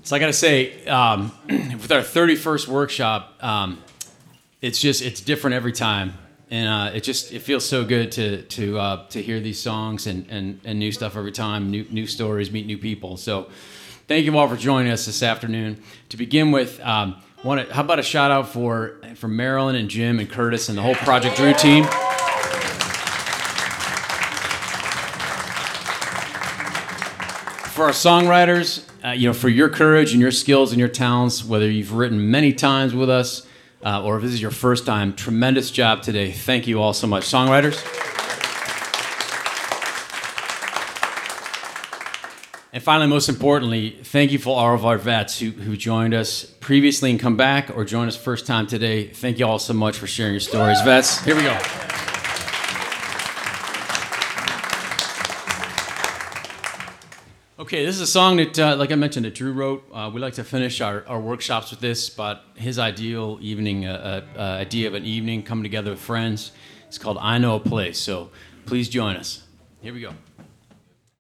So I got to say, with our 31st workshop, it's different every time, and it feels so good to hear these songs and new stuff every time, new stories, meet new people. So thank you all for joining us this afternoon. To begin with, how about a shout out for Marilyn and Jim and Curtis and the whole Project Drew team. For our songwriters, for your courage and your skills and your talents, whether you've written many times with us or if this is your first time, tremendous job today. Thank you all so much. Songwriters. And finally, most importantly, thank you for all of our vets who joined us previously and come back or joined us first time today. Thank you all so much for sharing your stories. Vets, here we go. Okay, this is a song that, like I mentioned, that Drew wrote. We like to finish our workshops with this, but his ideal evening, idea of an evening coming together with friends. It's called I Know a Place, so please join us. Here we go.